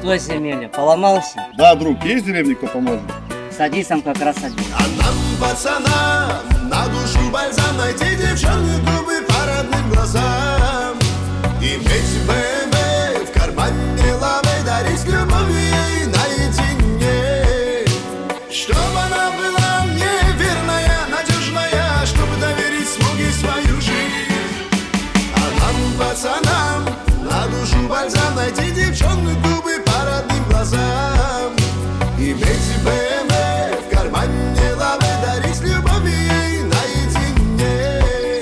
что, Семеля, поломался? Да, друг, есть в деревне, кто поможет? Садись, там как раз один. А нам, пацанам, на душу бальзам, найти девчонку бы по родным глазам. Иметь БМВ в кармане лавы, дарить любовь ей наедине. Чтоб она была мне верная, надежная, чтобы доверить смоги свою жизнь. А нам, пацанам, на душу бальзам, найти девчонку бы по родным глазам. Иметь БМВ в кармане лавы, дарить любовь ей наедине.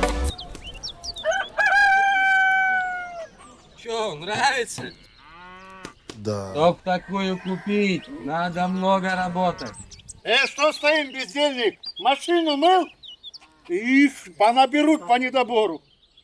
Чё, нравится? Да. Чтоб такую купить, надо много работать. Что стоим, бездельник? Машину мыл? Ишь, понаберут по недобору.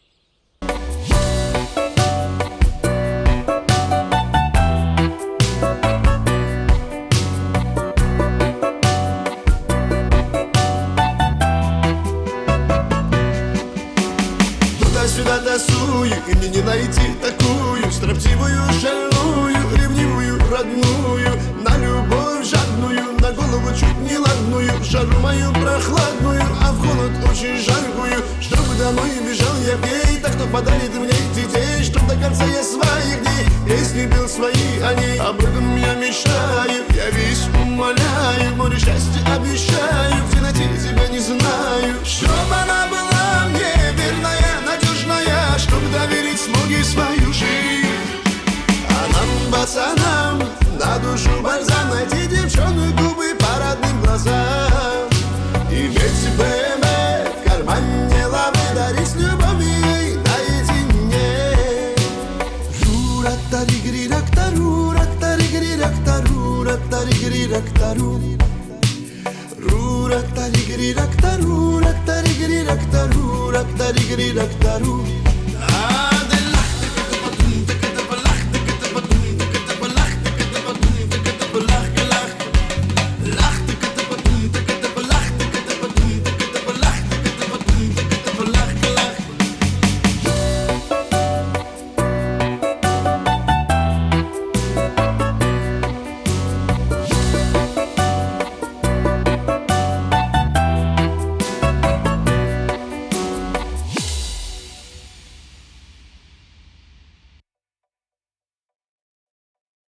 Туда-сюда тасую, и мне не найти такую строптивую, шальную, ревнивую, родную, на любовь жадную, на голову чуть не ладную, в жару мою прохладную, а в холод очень жаркую. Чтобы домой бежал я пей, так кто подарит мне детей, чтоб до конца я своих дней песни пел свои они. Об этом я мечтаю, я весь умоляю, море счастья обещаю, где найти тебя не знаю. Чтоб она была мне верная, надежная, чтоб доверить смоги свою жизнь. А нам, пацанам, на душу бальзам, найти девчонку бы по родным глазам. Иметь БМВ в кармане лавы, дарить любовь ей наедине. Ру-ра-та-ри-гри-рак-тару, ра-та-ри-гри-рак-тару, ра-та-ри-гри-рак-тару. Ру-ра-та-ри-гри-рак-тару, ра-та-ри-гри-рак-тару, ра-та-ри-гри-рак-тару.